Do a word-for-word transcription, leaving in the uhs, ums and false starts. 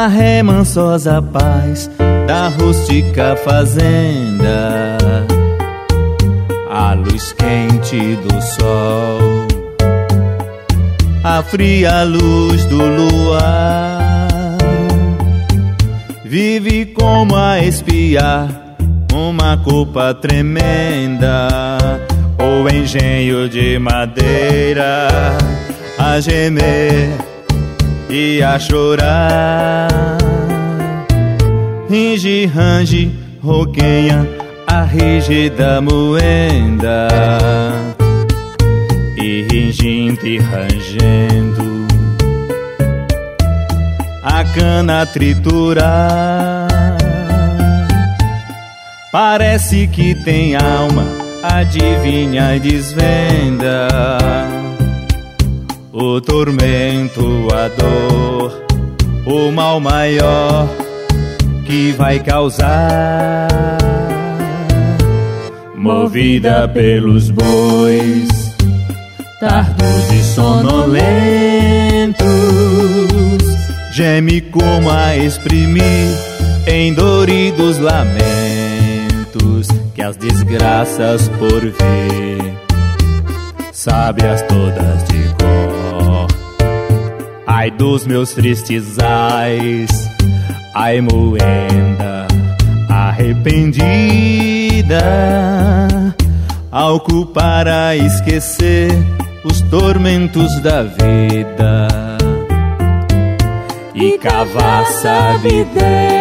na remansosa paz da rústica fazenda, a luz quente do sol, a fria luz do luar, vive como a espiar uma culpa tremenda, o engenho de madeira a gemer e a chorar. Ringe, range, roquenha a rígida moenda, e ringindo e rangendo a cana triturar. Parece que tem alma, adivinha e desvenda o tormento, a dor, o mal maior que vai causar. Movida pelos bois tardos e sonolentos, geme como a exprimir em doridos lamentos que as desgraças por vir, sabe-as todas de cor. Ai dos meus tristes ais, ai moenda arrependida, ao culpar a esquecer os tormentos da vida, e cavar sabe Deus